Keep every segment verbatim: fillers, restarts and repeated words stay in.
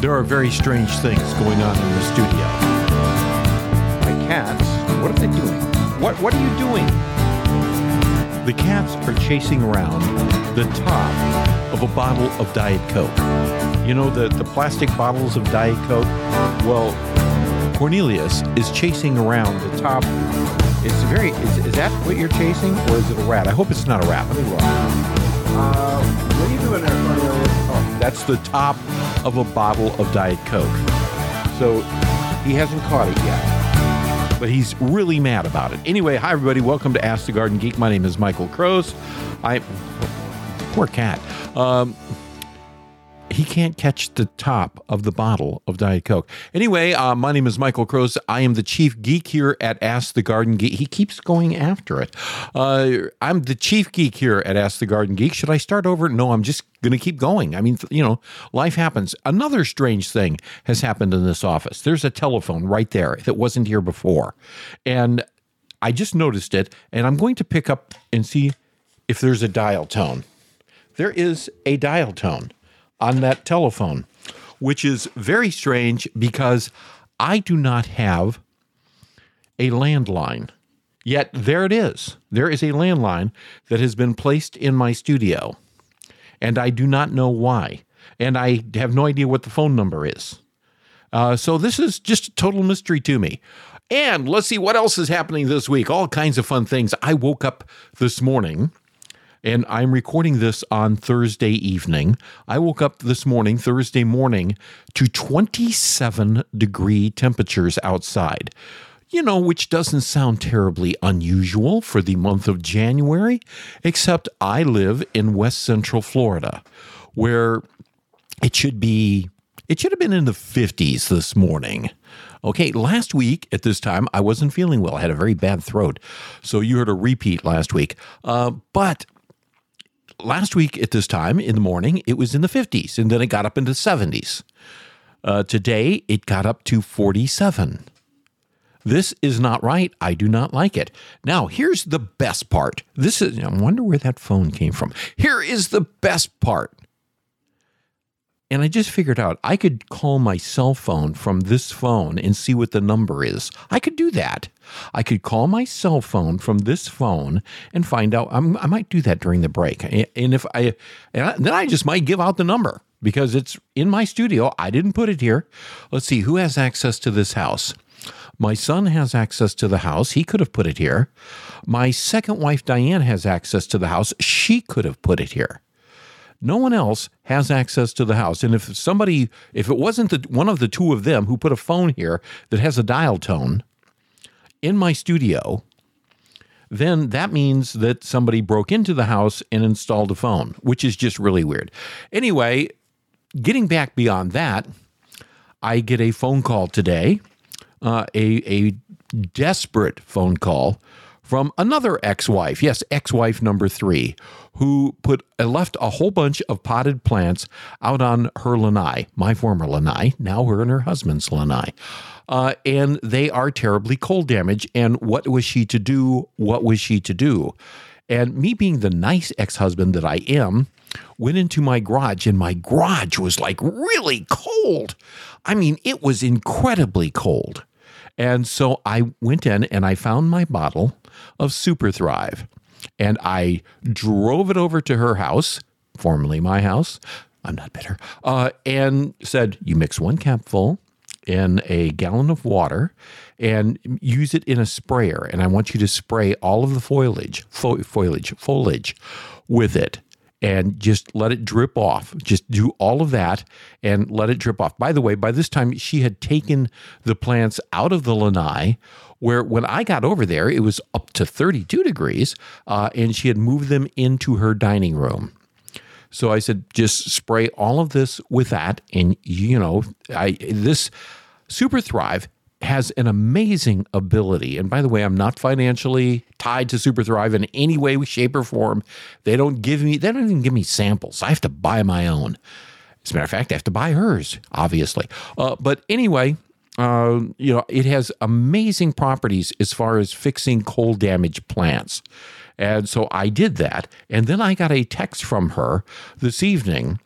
There are very strange things going on in the studio. My cats, what are they doing? What What are you doing? The cats are chasing around the top of a bottle of Diet Coke. You know, the, the plastic bottles of Diet Coke? Well, Cornelius is chasing around the top. It's very, is, is that what you're chasing, or is it a rat? I hope it's not a rat. Let me look. Uh, what are you doing there, Cornelius? Oh, that's the top of a bottle of Diet Coke. So he hasn't caught it yet, but he's really mad about it. Anyway, hi everybody. Welcome to Ask the Garden Geek. My name is Michael Crows. I, poor cat. Um, he can't catch the top of the bottle of Diet Coke. Anyway, uh, my name is Michael Crows. I am the chief geek here at Ask the Garden Geek. He keeps going after it. Uh, I'm the chief geek here at Ask the Garden Geek. Should I start over? No, I'm just going to keep going. I mean, you know, life happens. Another strange thing has happened in this office. There's a telephone right there that wasn't here before. And I just noticed it, and I'm going to pick up and see if there's a dial tone. There is a dial tone on that telephone, which is very strange because I do not have a landline. Yet there it is. There is a landline that has been placed in my studio, and I do not know why. And I have no idea what the phone number is. Uh, so this is just a total mystery to me. And let's see what else is happening this week. All kinds of fun things. I woke up this morning, and I'm recording this on Thursday evening. I woke up this morning, Thursday morning, to twenty-seven degree temperatures outside. You know, which doesn't sound terribly unusual for the month of January, except I live in West Central Florida, where it should be, it should have been in the fifties this morning. Okay, last week at this time, I wasn't feeling well. I had a very bad throat, so you heard a repeat last week. Uh, but last week at this time in the morning, it was in the fifties, and then it got up into the seventies. Uh, today, it got up to forty-seven. This is not right. I do not like it. Now, here's the best part. This is, I wonder where that phone came from. Here is the best part. And I just figured out I could call my cell phone from this phone and see what the number is. I could do that. I could call my cell phone from this phone and find out. I'm, I might do that during the break. And if I, and I, then I just might give out the number because it's in my studio. I didn't put it here. Let's see who has access to this house. My son has access to the house. He could have put it here. My second wife, Diane, has access to the house. She could have put it here. No one else has access to the house. And if somebody, if it wasn't the, one of the two of them who put a phone here that has a dial tone in my studio, then that means that somebody broke into the house and installed a phone, which is just really weird. Anyway, getting back beyond that, I get a phone call today, uh, a, a desperate phone call from another ex-wife, yes, ex-wife number three, who put uh, left a whole bunch of potted plants out on her lanai, my former lanai, now her and her husband's lanai. Uh, and they are terribly cold damaged. And what was she to do? What was she to do? And me being the nice ex-husband that I am, went into my garage, and my garage was like really cold. I mean, it was incredibly cold. And so I went in and I found my bottle of Super Thrive, and I drove it over to her house, formerly my house. I'm not bitter. Uh, and said, you mix one capful in a gallon of water and use it in a sprayer. And I want you to spray all of the foliage, fo- foliage, foliage with it. And just let it drip off. Just do all of that and let it drip off. By the way, by this time, she had taken the plants out of the lanai, where when I got over there, it was up to thirty-two degrees, uh, and she had moved them into her dining room. So I said, just spray all of this with that. And, you know, I this Super Thrive has an amazing ability. And by the way, I'm not financially tied to Super Thrive in any way, shape, or form. They don't give me, they don't even give me samples. I have to buy my own. As a matter of fact, I have to buy hers, obviously. Uh, but anyway, uh, you know, it has amazing properties as far as fixing cold damaged plants. And so I did that. And then I got a text from her this evening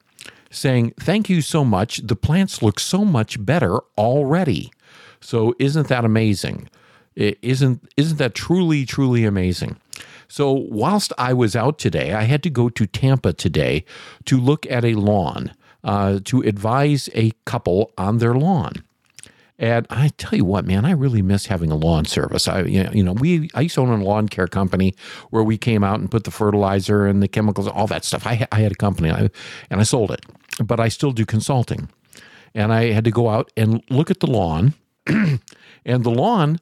saying, "Thank you so much. The plants look so much better already." So isn't that amazing? It isn't isn't that truly, truly amazing? So whilst I was out today, I had to go to Tampa today to look at a lawn, uh, to advise a couple on their lawn. And I tell you what, man, I really miss having a lawn service. I, you know, we I used to own a lawn care company where we came out and put the fertilizer and the chemicals, all that stuff. I, I had a company and I sold it, but I still do consulting. And I had to go out and look at the lawn, and the lawn,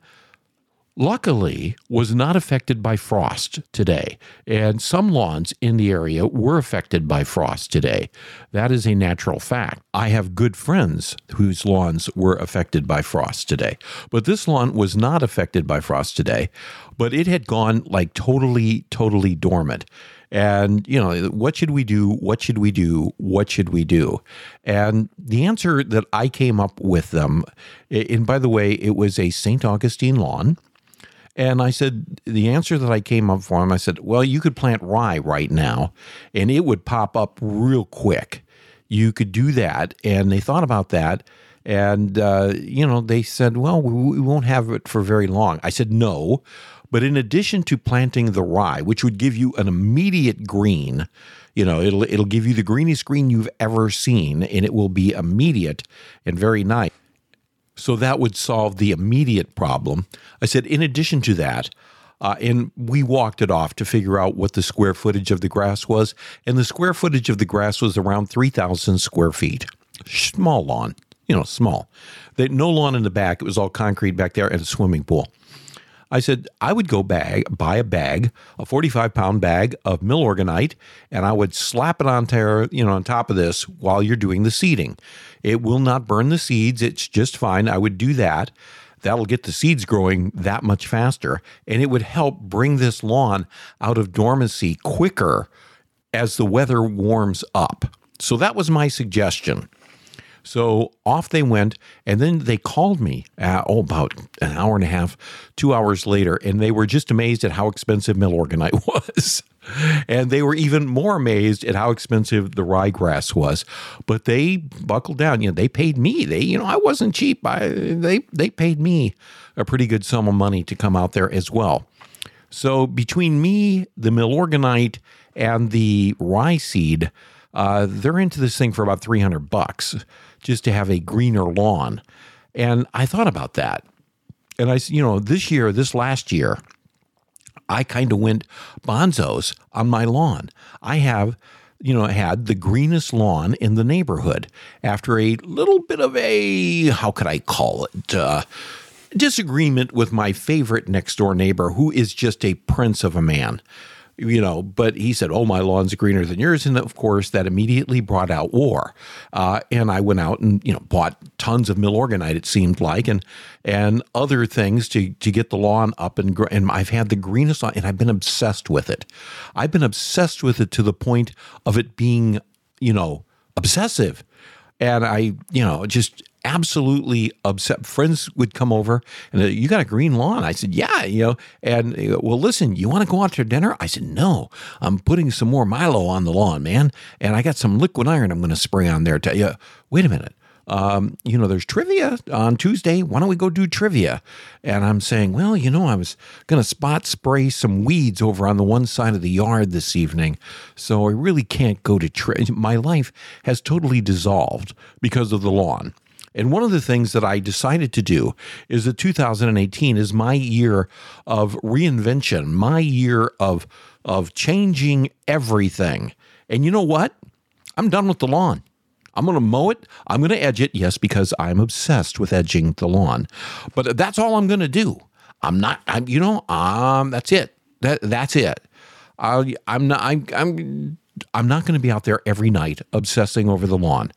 luckily, was not affected by frost today. And some lawns in the area were affected by frost today. That is a natural fact. I have good friends whose lawns were affected by frost today. But this lawn was not affected by frost today, but it had gone like totally, totally dormant. And, you know, what should we do? What should we do? What should we do? And the answer that I came up with them, and by the way, it was a Saint Augustine lawn. And I said, the answer that I came up for him, I said, well, you could plant rye right now, and it would pop up real quick. You could do that. And they thought about that. And, uh, you know, they said, well, we, we won't have it for very long. I said, no. But in addition to planting the rye, which would give you an immediate green, you know, it'll it'll give you the greenest green you've ever seen, and it will be immediate and very nice. So that would solve the immediate problem. I said, in addition to that, uh, and we walked it off to figure out what the square footage of the grass was, and the square footage of the grass was around three thousand square feet. Small lawn, you know, small. They, no lawn in the back. It was all concrete back there and a swimming pool. I said, I would go bag, buy a bag, a forty-five pound bag of Milorganite, and I would slap it on, ter- you know, on top of this while you're doing the seeding. It will not burn the seeds. It's just fine. I would do that. That'll get the seeds growing that much faster, and it would help bring this lawn out of dormancy quicker as the weather warms up. So that was my suggestion. So off they went, and then they called me, uh, oh, about an hour and a half, two hours later, and they were just amazed at how expensive Milorganite was. And they were even more amazed at how expensive the ryegrass was. But they buckled down. You know, they paid me. They, you know, I wasn't cheap. I, they, they paid me a pretty good sum of money to come out there as well. So between me, the Milorganite, and the rye seed, uh, they're into this thing for about three hundred bucks. Just to have a greener lawn. And I thought about that. And I, you know, this year, this last year, I kind of went bonzos on my lawn. I have, you know, had the greenest lawn in the neighborhood after a little bit of a, how could I call it, uh, disagreement with my favorite next door neighbor, who is just a prince of a man. You know, but he said, oh, my lawn's greener than yours. And of course, that immediately brought out war. Uh, and I went out and, you know, bought tons of Milorganite, it seemed like, and and other things to, to get the lawn up. And, and I've had the greenest lawn, and I've been obsessed with it. I've been obsessed with it to the point of it being, you know, obsessive. And I, you know, just absolutely upset. Friends would come over and, you got a green lawn? I said, yeah, you know, and they go, well, listen, you want to go out to dinner? I said, no, I'm putting some more Milo on the lawn, man. And I got some liquid iron I'm going to spray on there. Tell you, wait a minute. Um, you know, there's trivia on Tuesday. Why don't we go do trivia? And I'm saying, well, you know, I was going to spot spray some weeds over on the one side of the yard this evening. So I really can't go to trivia. My life has totally dissolved because of the lawn. And one of the things that I decided to do is that two thousand eighteen is my year of reinvention, my year of of changing everything. And you know what? I'm done with the lawn. I'm going to mow it. I'm going to edge it. Yes, because I'm obsessed with edging the lawn. But that's all I'm going to do. I'm not, I'm, you know, um, that's it. That That's it. I, I'm not, I'm, I'm, I'm not going to be out there every night obsessing over the lawn.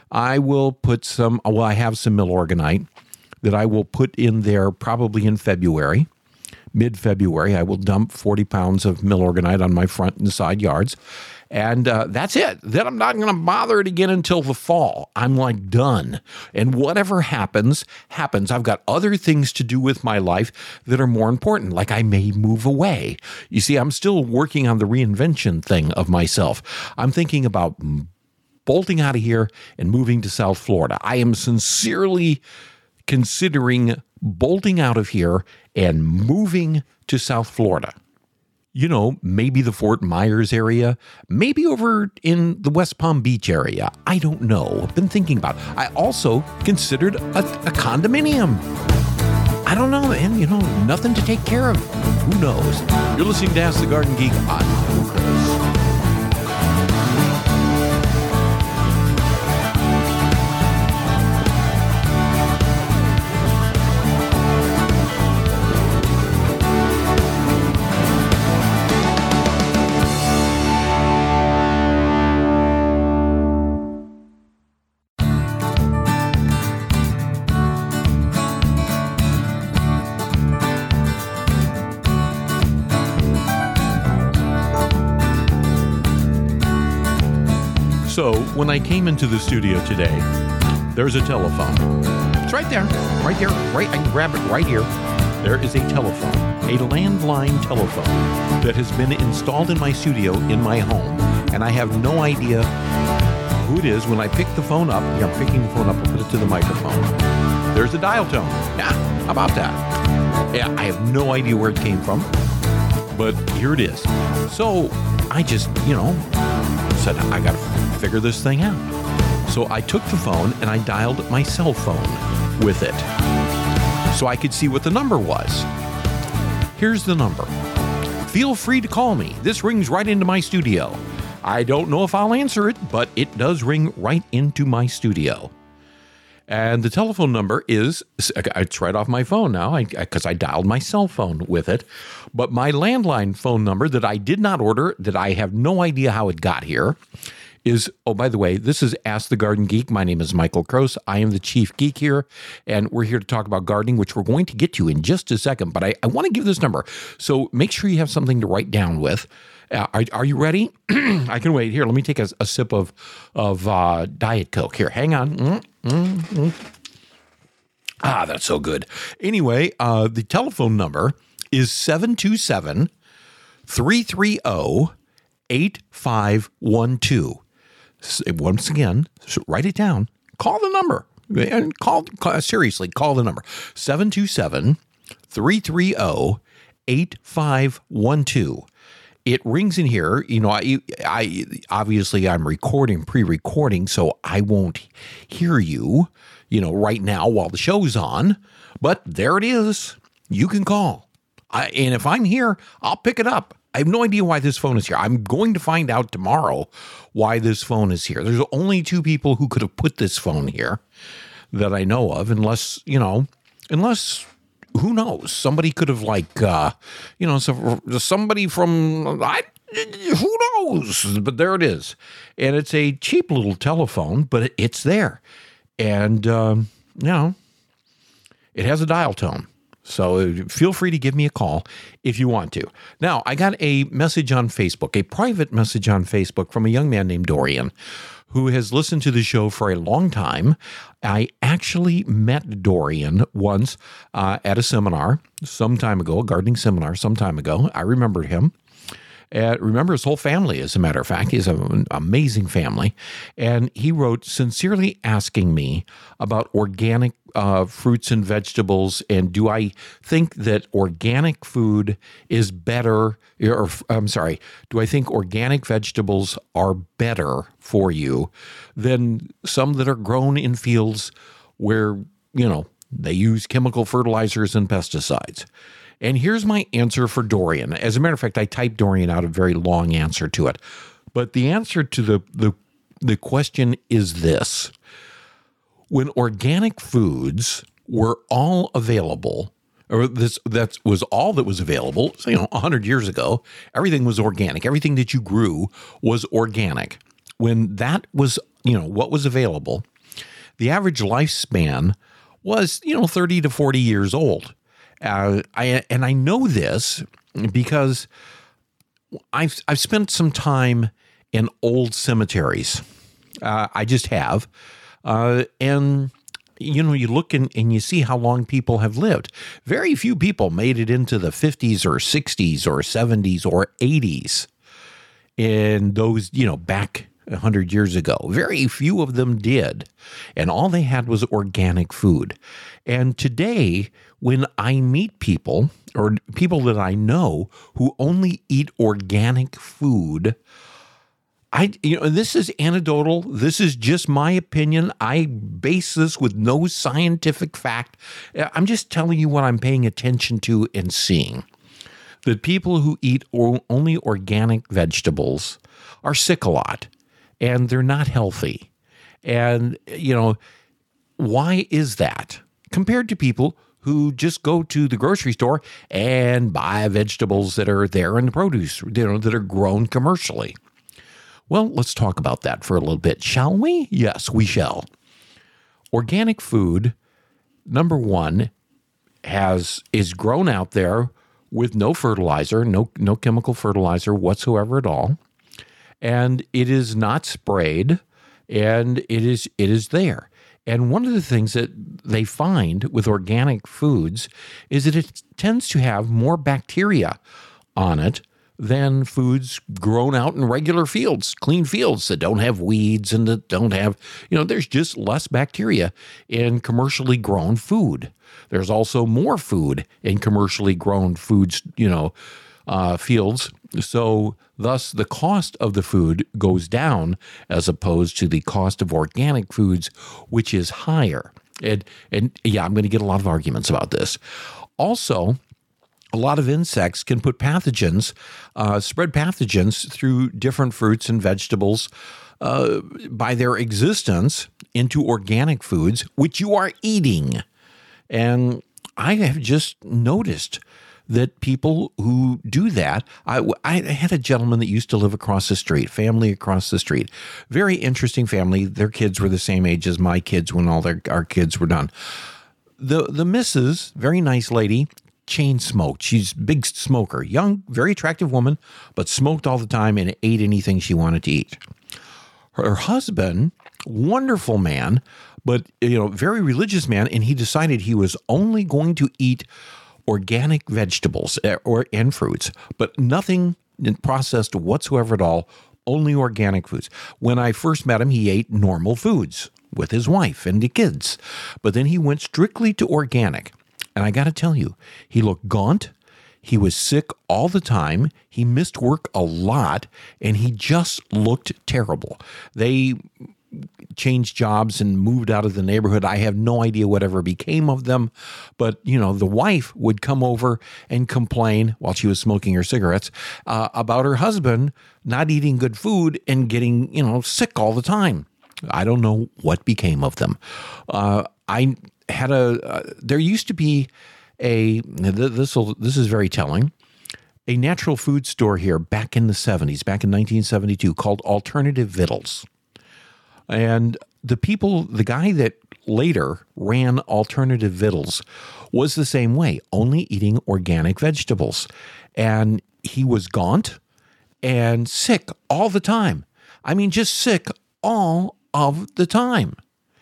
I will put some, well, I have some Milorganite that I will put in there probably in February, mid-February. I will dump forty pounds of Milorganite on my front and side yards. And uh, that's it. Then I'm not going to bother it again until the fall. I'm like done. And whatever happens, happens. I've got other things to do with my life that are more important, like I may move away. You see, I'm still working on the reinvention thing of myself. I'm thinking about bolting out of here and moving to South Florida. I am sincerely considering bolting out of here and moving to South Florida. You know, maybe the Fort Myers area, maybe over in the West Palm Beach area. I don't know. I've been thinking about it. I also considered a, a condominium. I don't know, man. You know, nothing to take care of. Who knows? You're listening to Ask the Garden Geek. I'm Michael Chris. So when I came into the studio today, there's a telephone. It's right there, right there, right. I can grab it right here. There is a telephone, a landline telephone that has been installed in my studio in my home, and I have no idea who it is. When I pick the phone up, here, I'm picking the phone up and put it to the microphone. There's a dial tone. Yeah, how about that? Yeah, I have no idea where it came from, but here it is. So I just, you know, said, I got to figure this thing out. So I took the phone and I dialed my cell phone with it so I could see what the number was. Here's the number. Feel free to call me. This rings right into my studio. I don't know if I'll answer it, but it does ring right into my studio. And the telephone number is, it's right off my phone now because I, I dialed my cell phone with it. But my landline phone number that I did not order, that I have no idea how it got here, is, oh, by the way, this is Ask the Garden Geek. My name is Michael Cross. I am the chief geek here, and we're here to talk about gardening, which we're going to get to in just a second. But I, I want to give this number. So make sure you have something to write down with. Uh, are, are you ready? I can wait. Here, let me take a, a sip of, of uh, Diet Coke. Here, hang on. Mm, mm, mm. Ah, that's so good. Anyway, uh, the telephone number is seven two seven, three three zero, eight five one two. Once again, write it down. Call the number. And call, call seriously, call the number. seven two seven, three three zero, eight five one two. It rings in here. You know, I, I obviously I'm recording, pre-recording, so I won't hear you, you know, right now while the show's on. But there it is. You can call. I, and if I'm here, I'll pick it up. I have no idea why this phone is here. I'm going to find out tomorrow why this phone is here. There's only two people who could have put this phone here that I know of, unless, you know, unless... who knows? Somebody could have, like, uh, you know, so somebody from, I, who knows? But there it is. And it's a cheap little telephone, but it's there. And, um, you know, it has a dial tone. So feel free to give me a call if you want to. Now, I got a message on Facebook, a private message on Facebook from a young man named Dorian, who has listened to the show for a long time. I actually met Dorian once uh, at a seminar some time ago, a gardening seminar some time ago. I remembered him. Uh, remember his whole family, as a matter of fact. He's an amazing family. And he wrote, sincerely asking me about organic uh, fruits and vegetables, and do I think that organic food is better, or I'm sorry, do I think organic vegetables are better for you than some that are grown in fields where, you know, they use chemical fertilizers and pesticides? And here's my answer for Dorian. As a matter of fact, I typed Dorian out a very long answer to it. But the answer to the, the, the question is this. When organic foods were all available, or this that was all that was available, so, you know, one hundred years ago, everything was organic. Everything that you grew was organic. When that was, you know, what was available, the average lifespan was, you know, thirty to forty years old. Uh, I and I know this because I've I've spent some time in old cemeteries. Uh, I just have, uh, and you know, you look and, and you see how long people have lived. Very few people made it into the fifties or sixties or seventies or eighties in those, you know, back one hundred years ago. Very few of them did. And all they had was organic food. And today, when I meet people, or people that I know who only eat organic food, I, you know, this is anecdotal. This is just my opinion. I base this with no scientific fact. I'm just telling you what I'm paying attention to and seeing. That people who eat or only organic vegetables are sick a lot, and they're not healthy. And, you know, why is that? Compared to people who just go to the grocery store and buy vegetables that are there in the produce, you know, that are grown commercially. Well, let's talk about that for a little bit, shall we? Yes, we shall. Organic food, number one, has is grown out there with no fertilizer, no no chemical fertilizer whatsoever at all, and it is not sprayed, and it is it is there. And one of the things that they find with organic foods is that it tends to have more bacteria on it than foods grown out in regular fields, clean fields that don't have weeds and that don't have, you know, there's just less bacteria in commercially grown food. There's also more food in commercially grown foods, you know, uh, fields. So thus the cost of the food goes down as opposed to the cost of organic foods, which is higher. And, and yeah, I'm going to get a lot of arguments about this. Also, a lot of insects can put pathogens, uh, spread pathogens through different fruits and vegetables uh, by their existence into organic foods, which you are eating. And I have just noticed that people who do that, I, I had a gentleman that used to live across the street, family across the street, very interesting family. Their kids were the same age as my kids when all their our kids were done. The the missus, very nice lady, chain smoked. She's a big smoker, young, very attractive woman, but smoked all the time and ate anything she wanted to eat. Her husband, wonderful man, but you know, very religious man, and he decided he was only going to eat organic vegetables or and fruits, but nothing processed whatsoever at all, only organic foods. When I first met him, he ate normal foods with his wife and the kids, but then he went strictly to organic. And I got to tell you, he looked gaunt, he was sick all the time, he missed work a lot, and he just looked terrible. They changed jobs and moved out of the neighborhood. I have no idea whatever became of them, but, you know, the wife would come over and complain while she was smoking her cigarettes uh, about her husband not eating good food and getting, you know, sick all the time. I don't know what became of them. Uh, I... had a, uh, there used to be a, this will, this is very telling, a natural food store here back in the seventies, back in nineteen seventy-two, called Alternative Vittles. And the people, the guy that later ran Alternative Vittles was the same way, only eating organic vegetables. And he was gaunt and sick all the time. I mean, just sick all of the time.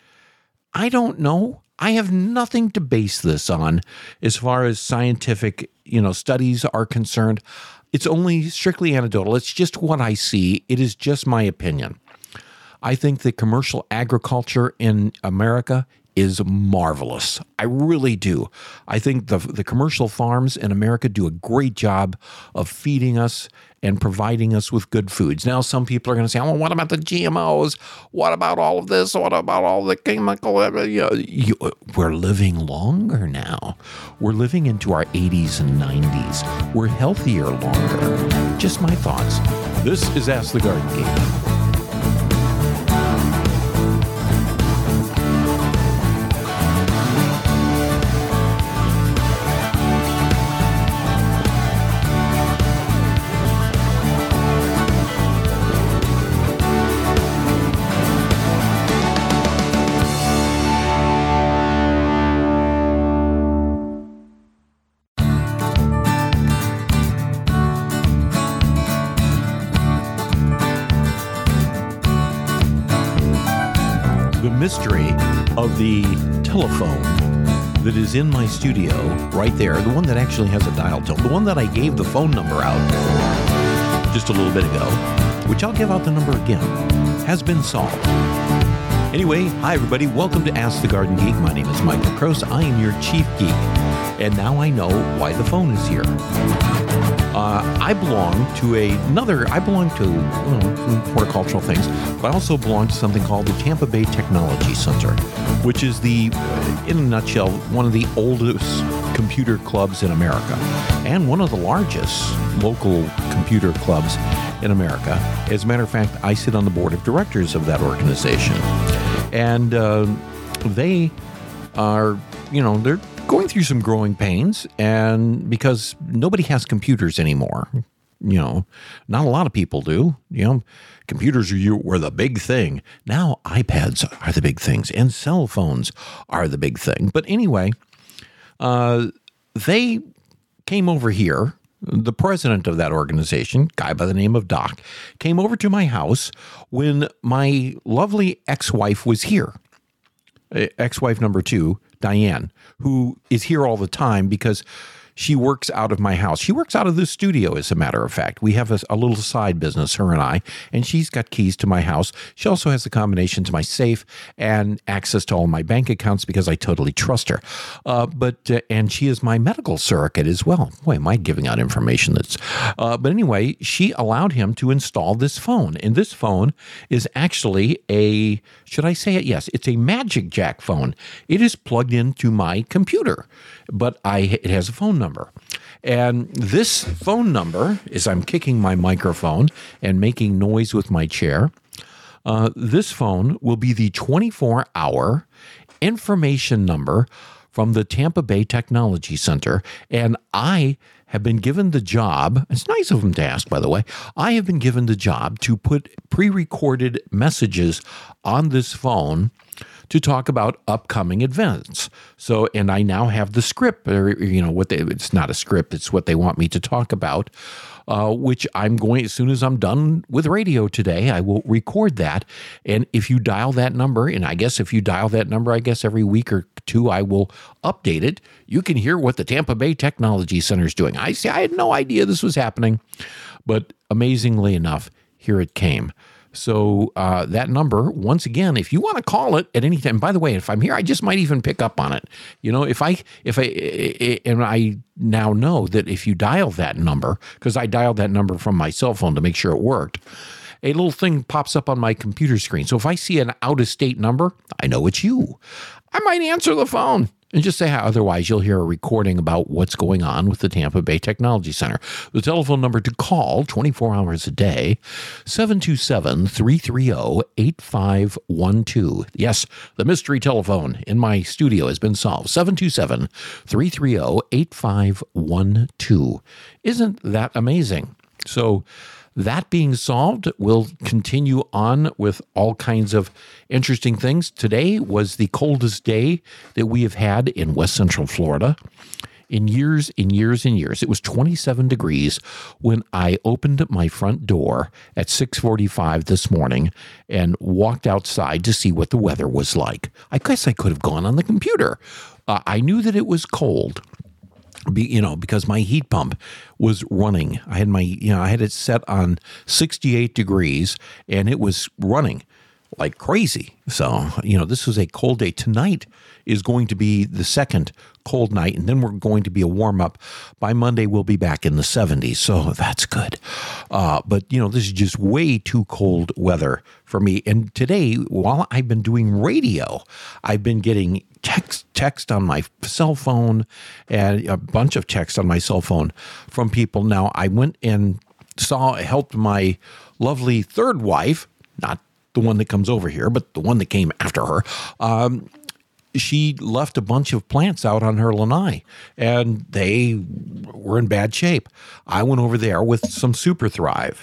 I don't know. I have nothing to base this on as far as scientific, you know, studies are concerned. It's only strictly anecdotal. It's just what I see. It is just my opinion. I think that commercial agriculture in America is marvelous. I really do. I think the the commercial farms in America do a great job of feeding us and providing us with good foods. Now, some people are going to say, well, what about the G M Os? What about all of this? What about all the chemical? You know, you, we're living longer now. We're living into our eighties and nineties. We're healthier longer. Just my thoughts. This is Ask the Garden Geek. Mystery of the telephone that is in my studio right there, the one that actually has a dial tone, the one that I gave the phone number out just a little bit ago. which I'll give out the number again, has been solved. Anyway, hi everybody. Welcome to Ask the Garden Geek. My name is Michael Kroos. I am your chief geek. And now I know why the phone is here. Uh, I belong to a, another, I belong to well, some horticultural things, but I also belong to something called the Tampa Bay Technology Center, which is the, in a nutshell, one of the oldest computer clubs in America and one of the largest local computer clubs in America. As a matter of fact, I sit on the board of directors of that organization. And uh, they are, you know, they're going through some growing pains, and because nobody has computers anymore. You know, not a lot of people do. You know, computers are, were the big thing. Now iPads are the big things, and cell phones are the big thing. But anyway, uh, they came over here. The president of that organization, guy by the name of Doc, came over to my house when my lovely ex-wife was here. Ex-wife number two, Diane, who is here all the time because she works out of my house. She works out of this studio, as a matter of fact. We have a, a little side business, her and I, and she's got keys to my house. She also has the combination to my safe and access to all my bank accounts because I totally trust her. Uh, but uh, and she is my medical surrogate as well. Boy, am I giving out information that's... Uh, but anyway, she allowed him to install this phone. And this phone is actually a... Should I say it? Yes, it's a Magic Jack phone. It is plugged into my computer, but I it has a phone number. And this phone number, as I'm kicking my microphone and making noise with my chair, uh, this phone will be the twenty-four hour information number from the Tampa Bay Technology Center. And I have been given the job, it's nice of them to ask, by the way, I have been given the job to put pre-recorded messages on this phone to talk about upcoming events. So, and I now have the script, or, you know, what they, it's not a script, it's what they want me to talk about, uh, which I'm going, as soon as I'm done with radio today, I will record that. And if you dial that number, and I guess if you dial that number, I guess every week or two, I will update it. You can hear what the Tampa Bay Technology Center is doing. I see, I had no idea this was happening, but amazingly enough, here it came. So uh, that number, once again, if you want to call it at any time, by the way, if I'm here, I just might even pick up on it. You know, if I, if I, and I now know that if you dial that number, because I dialed that number from my cell phone to make sure it worked, a little thing pops up on my computer screen. So if I see an out-of-state number, I know it's you. I might answer the phone and just say hi. Otherwise, you'll hear a recording about what's going on with the Tampa Bay Technology Center. The telephone number to call twenty-four hours a day, seven two seven, three three zero, eight five one two. Yes, the mystery telephone in my studio has been solved. seven two seven, three three zero, eight five one two. Isn't that amazing? So that being solved, we'll continue on with all kinds of interesting things. Today was the coldest day that we have had in West Central Florida in years and years and years. It was twenty-seven degrees when I opened my front door at six forty-five this morning and walked outside to see what the weather was like. I guess I could have gone on the computer. Uh, I knew that it was cold. Be, you know, because my heat pump was running. I had my, you know, I had it set on sixty-eight degrees and it was running like crazy. So, you know, this was a cold day. Tonight is going to be the second cold night, and then we're going to be a warm up. By Monday, we'll be back in the seventies, so that's good. Uh, but, you know, this is just way too cold weather for me. And today, while I've been doing radio, I've been getting text, text on my cell phone and a bunch of text on my cell phone from people. Now, I went and saw, helped my lovely third wife, not the one that comes over here, but the one that came after her. Um, she left a bunch of plants out on her lanai, and they were in bad shape. I went over there with some Super Thrive.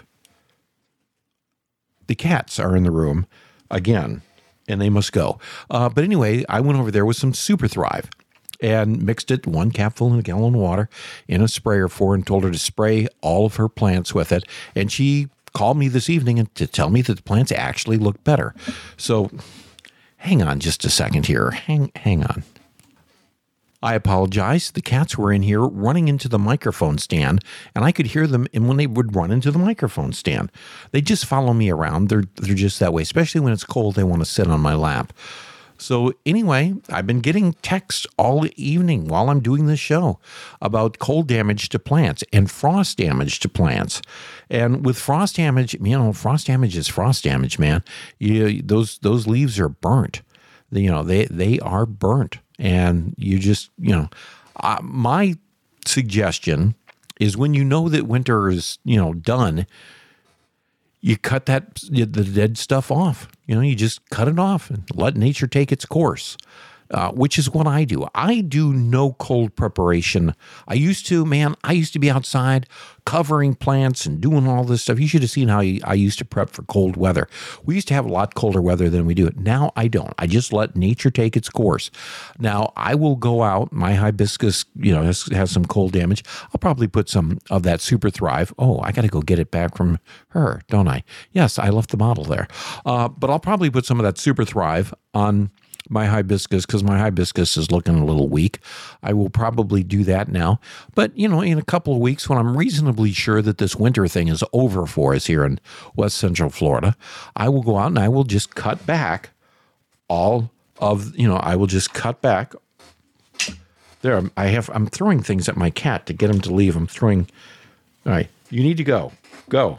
The cats are in the room again, and they must go. Uh, but anyway, I went over there with some Super Thrive and mixed it, one capful in a gallon of water, in a sprayer for her, and told her to spray all of her plants with it. And she called me this evening and to tell me that the plants actually look better. So hang on just a second here. Hang hang on. I apologize. The cats were in here running into the microphone stand, and I could hear them and when they would run into the microphone stand. They just follow me around. They're, they're just that way, especially when it's cold. They want to sit on my lap. So anyway, I've been getting texts all evening while I'm doing this show about cold damage to plants and frost damage to plants. And with frost damage, you know, frost damage is frost damage, man. You, those those leaves are burnt. You know, they, they are burnt. And you just, you know, uh, my suggestion is when you know that winter is, you know, done, you cut that the dead stuff off. You know, you just cut it off and let nature take its course, uh, which is what I do. I do no cold preparation. I used to, man, I used to be outside covering plants and doing all this stuff. You should have seen how I used to prep for cold weather. We used to have a lot colder weather than we do it. Now I don't. I just let nature take its course. Now I will go out. My hibiscus, you know, has, has some cold damage. I'll probably put some of that Super Thrive. Oh, I got to go get it back from her, don't I? Yes, I left the bottle there. Uh, but I'll probably put some of that Super Thrive on my hibiscus because my hibiscus is looking a little weak. I will probably do that now. But, you know, in a couple of weeks when I'm reasonably sure that this winter thing is over for us here in West Central Florida, I will go out and I will just cut back all of, you know, I will just cut back. There, I have, I'm throwing things at my cat to get him to leave. I'm throwing, all right, you need to go. Go.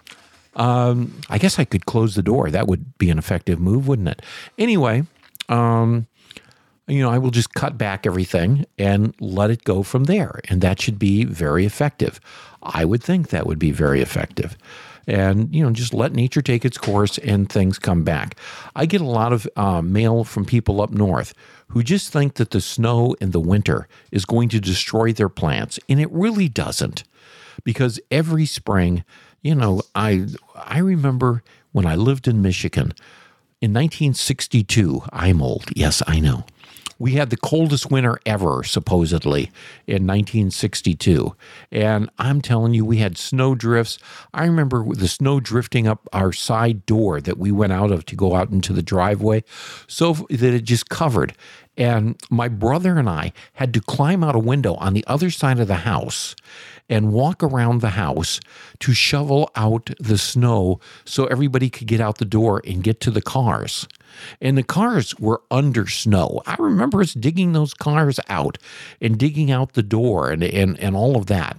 Um, I guess I could close the door. That would be an effective move, wouldn't it? Anyway, Um, you know, I will just cut back everything and let it go from there. And that should be very effective. I would think that would be very effective. And, you know, just let nature take its course and things come back. I get a lot of uh, mail from people up north who just think that the snow in the winter is going to destroy their plants. And it really doesn't. Because every spring, you know, I I remember when I lived in Michigan, in nineteen sixty-two, I'm old. Yes, I know. We had the coldest winter ever, supposedly, in nineteen sixty-two. And I'm telling you, we had snow drifts. I remember the snow drifting up our side door that we went out of to go out into the driveway, so that it just covered. And my brother and I had to climb out a window on the other side of the house and walk around the house to shovel out the snow so everybody could get out the door and get to the cars. And the cars were under snow. I remember us digging those cars out and digging out the door and, and, and all of that.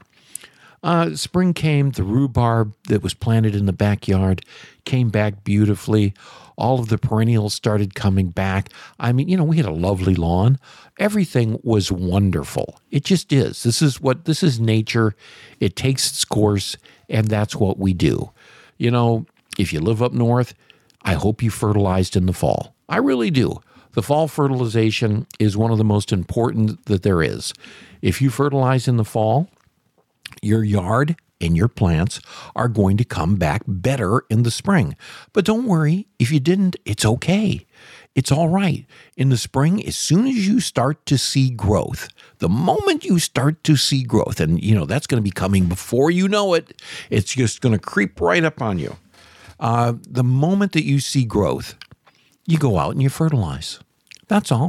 Uh, spring came, the rhubarb that was planted in the backyard came back beautifully. All of the perennials started coming back. I mean, you know, we had a lovely lawn. Everything was wonderful. It just is. This is what, this is nature. It takes its course, and that's what we do. You know, if you live up north, I hope you fertilized in the fall. I really do. The fall fertilization is one of the most important that there is. If you fertilize in the fall, your yard and your plants are going to come back better in the spring. But don't worry, if you didn't, it's okay. It's all right. In the spring, as soon as you start to see growth, the moment you start to see growth, and you know that's going to be coming before you know it, it's just going to creep right up on you. Uh, the moment that you see growth, you go out and you fertilize. That's all.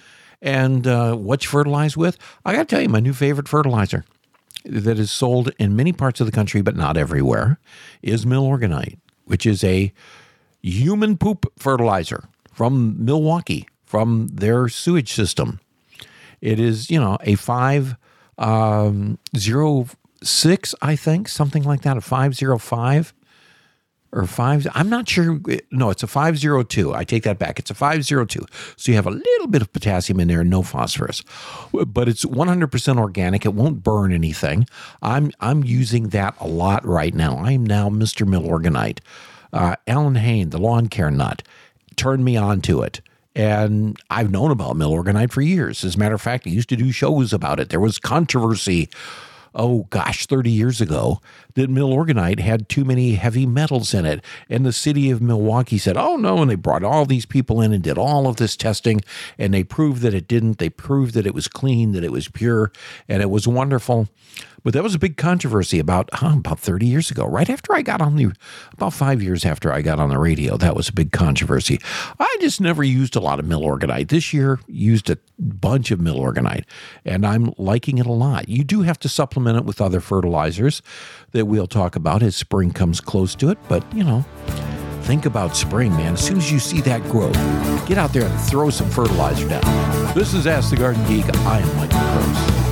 And uh, what you fertilize with, I got to tell you, my new favorite fertilizer that is sold in many parts of the country, but not everywhere, is Milorganite, which is a human poop fertilizer from Milwaukee, from their sewage system. It is, you know, a five um, zero six, I think, something like that, a five zero five or five. I'm not sure. No, it's a five zero two. I take that back. It's a five zero two. So you have a little bit of potassium in there and no phosphorus, but it's one hundred percent organic. It won't burn anything. I'm I'm using that a lot right now. I am now Mister Milorganite. Uh, Alan Hain, the lawn care nut, turned me on to it. And I've known about Milorganite for years. As a matter of fact, I used to do shows about it. There was controversy, oh gosh, thirty years ago, that Milorganite had too many heavy metals in it. And the city of Milwaukee said, oh no, and they brought all these people in and did all of this testing, and they proved that it didn't. They proved that it was clean, that it was pure, and it was wonderful. But that was a big controversy about huh, about thirty years ago, right after I got on the, about five years after I got on the radio. That was a big controversy. I just never used a lot of Milorganite. This year, used a bunch of Milorganite, and I'm liking it a lot. You do have to supplement it with other fertilizers that we'll talk about as spring comes close to it, but, you know, think about spring, man. As soon as you see that growth, get out there and throw some fertilizer down. This is Ask the Garden Geek. I am Michael Gross.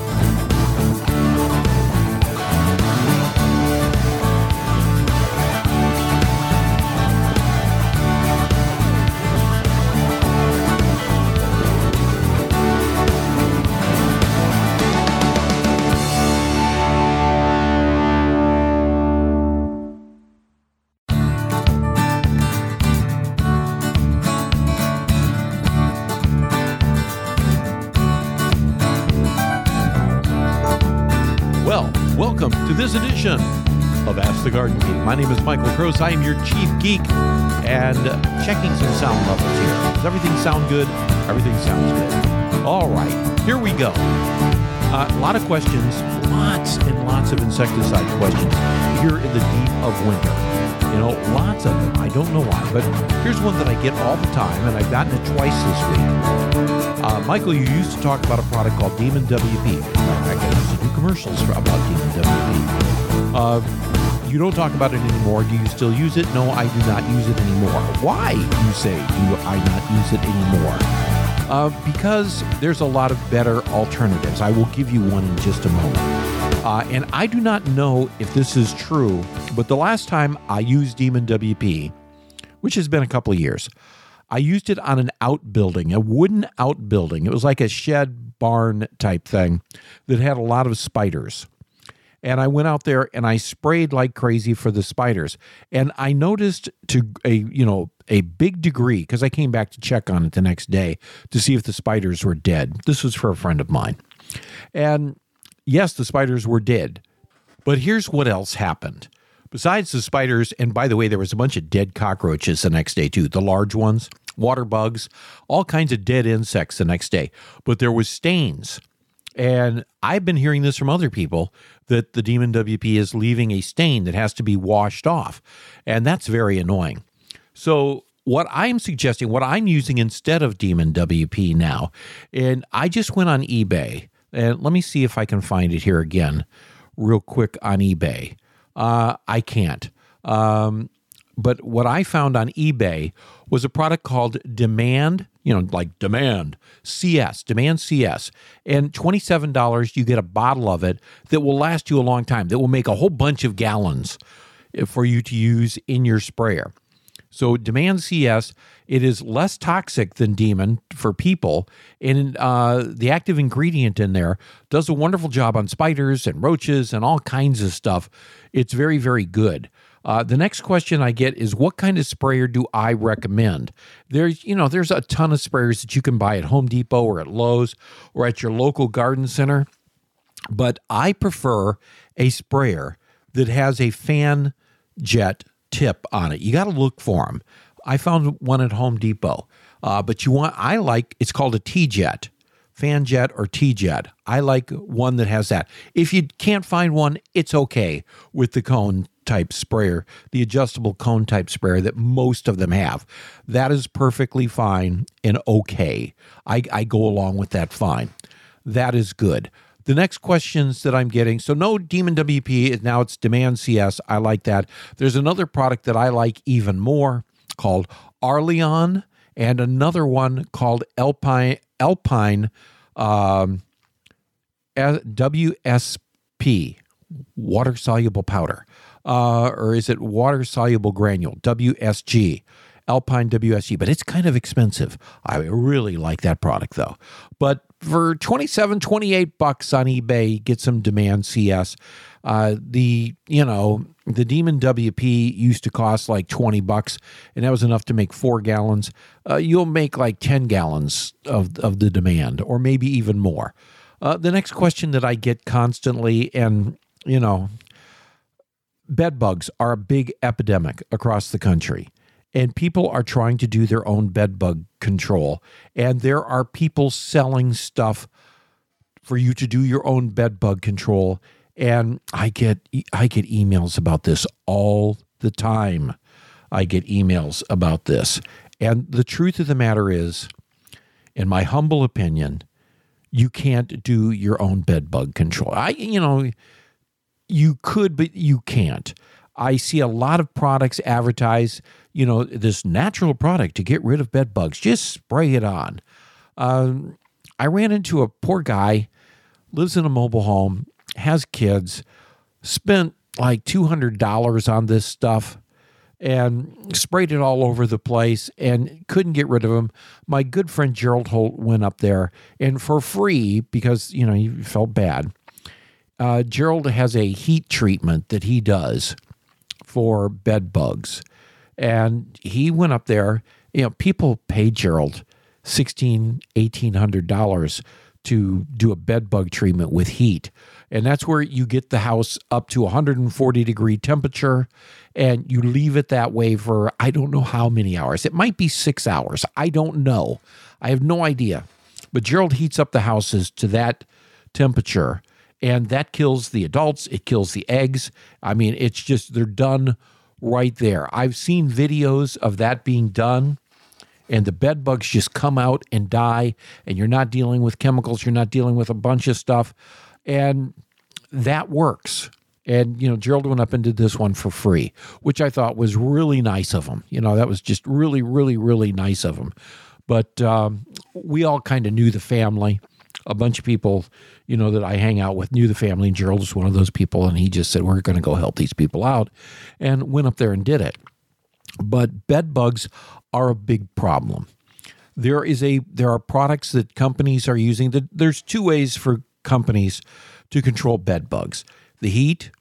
Welcome to this edition of Ask the Garden Geek. My name is Michael Gross. I am your chief geek, and checking some sound levels here. Does everything sound good? Everything sounds good. All right, here we go. Uh, a lot of questions, lots and lots of insecticide questions here in the deep of winter. You know, lots of them. I don't know why, but here's one that I get all the time, and I've gotten it twice this week. Uh, Michael, you used to talk about a product called Demon W P. In fact, I used to do commercials for, about Demon W P. Uh, you don't talk about it anymore. Do you still use it? No, I do not use it anymore. Why, you say, do I not use it anymore? Uh, because there's a lot of better alternatives. I will give you one in just a moment. Uh, and I do not know if this is true, but the last time I used Demon W P, which has been a couple of years, I used it on an outbuilding, a wooden outbuilding. It was like a shed barn type thing that had a lot of spiders. And I went out there and I sprayed like crazy for the spiders. And I noticed to a, you know, a big degree, because I came back to check on it the next day to see if the spiders were dead. This was for a friend of mine. And yes, the spiders were dead. But here's what else happened. Besides the spiders, and by the way, there was a bunch of dead cockroaches the next day too, the large ones, water bugs, all kinds of dead insects the next day. But there was stains. And I've been hearing this from other people that the Demon W P is leaving a stain that has to be washed off. And that's very annoying. So what I'm suggesting, what I'm using instead of Demon W P now, and I just went on eBay, and let me see if I can find it here again real quick on eBay. Uh, I can't. Um, but what I found on eBay was a product called Demand, you know, like Demand C S, Demand C S. And twenty-seven dollars, you get a bottle of it that will last you a long time, that will make a whole bunch of gallons for you to use in your sprayer. So Demand C S, it is less toxic than Demon for people, and uh, the active ingredient in there does a wonderful job on spiders and roaches and all kinds of stuff. It's very, very good. Uh, the next question I get is, what kind of sprayer do I recommend? There's, you know, there's a ton of sprayers that you can buy at Home Depot or at Lowe's or at your local garden center, but I prefer a sprayer that has a fan jet tip on it. You got to look for them. I found one at Home Depot, uh, but you want, I like, it's called a T-Jet, Fan Jet or T-Jet. I like one that has that. If you can't find one, it's okay with the cone type sprayer, the adjustable cone type sprayer that most of them have. That is perfectly fine and okay. I, I go along with that fine. That is good. The next questions that I'm getting, so no Demon W P, now it's Demand C S. I like that. There's another product that I like even more called Arleon, and another one called Alpine, Alpine um, W S P, water soluble powder. Uh, or is it water soluble granule, W S G, Alpine W S G, but it's kind of expensive. I really like that product though. But for twenty-seven, twenty-eight bucks on eBay, get some Demand C S. Uh, the, you know, the Demon W P used to cost like twenty bucks, and that was enough to make four gallons. Uh, you'll make like ten gallons of, of the Demand, or maybe even more. Uh, the next question that I get constantly, and, you know, bed bugs are a big epidemic across the country. And people are trying to do their own bed bug control. And there are people selling stuff for you to do your own bed bug control And I get I get emails about this all the time. I get emails about this. And the truth of the matter is, in my humble opinion, you can't do your own bed bug control. I, you know, you could, but you can't. I see a lot of products advertise, you know, this natural product to get rid of bed bugs. Just spray it on. Um, I ran into a poor guy, lives in a mobile home, has kids, spent like two hundred dollars on this stuff and sprayed it all over the place and couldn't get rid of them. My good friend Gerald Holt went up there, and for free, because, you know, he felt bad, uh, Gerald has a heat treatment that he does for bed bugs. And he went up there. You know, people pay Gerald sixteen hundred dollars, eighteen hundred dollars to do a bed bug treatment with heat. And that's where you get the house up to one hundred forty degree temperature, and you leave it that way for I don't know how many hours. It might be six hours. I don't know. I have no idea. But Gerald heats up the houses to that temperature, and that kills the adults. It kills the eggs. I mean, it's just, they're done right there. I've seen videos of that being done, and the bed bugs just come out and die, and you're not dealing with chemicals. You're not dealing with a bunch of stuff. And that works. And, you know, Gerald went up and did this one for free, which I thought was really nice of him. You know, that was just really, really, really nice of him. But um, we all kind of knew the family. A bunch of people, you know, that I hang out with knew the family. And Gerald was one of those people. And he just said, we're going to go help these people out, and went up there and did it. But bed bugs are a big problem. There is a there are products that companies are using. That there's two ways for companies to control bed bugs: the heat,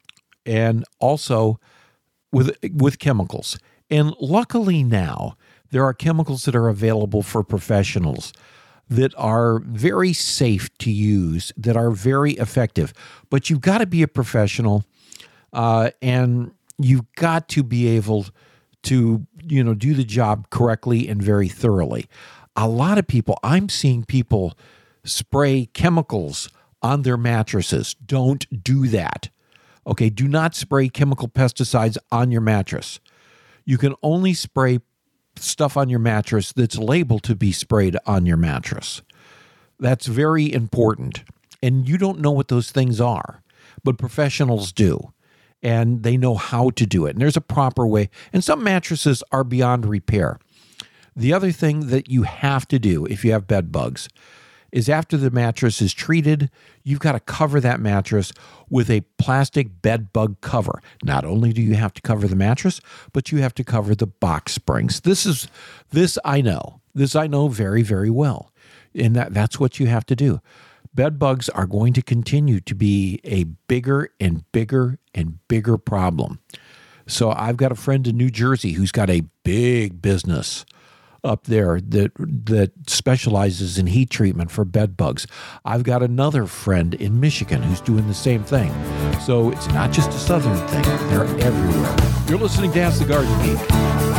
and also with with chemicals. And luckily now there are chemicals that are available for professionals that are very safe to use, that are very effective. But you've got to be a professional, uh, and you've got to be able to, you know, do the job correctly and very thoroughly. A lot of people, I'm seeing people spray chemicals on their mattresses. Don't do that. Okay, do not spray chemical pesticides on your mattress. You can only spray stuff on your mattress that's labeled to be sprayed on your mattress. That's very important. And you don't know what those things are, but professionals do. And they know how to do it. And there's a proper way. And some mattresses are beyond repair. The other thing that you have to do if you have bed bugs is after the mattress is treated, you've got to cover that mattress with a plastic bed bug cover. Not only do you have to cover the mattress, but you have to cover the box springs. This is, this I know. This I know very, very well. And that, that's what you have to do. Bed bugs are going to continue to be a bigger and bigger and bigger problem. So I've got a friend in New Jersey who's got a big business up there that that specializes in heat treatment for bed bugs. I've got another friend in Michigan who's doing the same thing. So it's not just a southern thing. They're everywhere. You're listening to Ask the Garden Geek.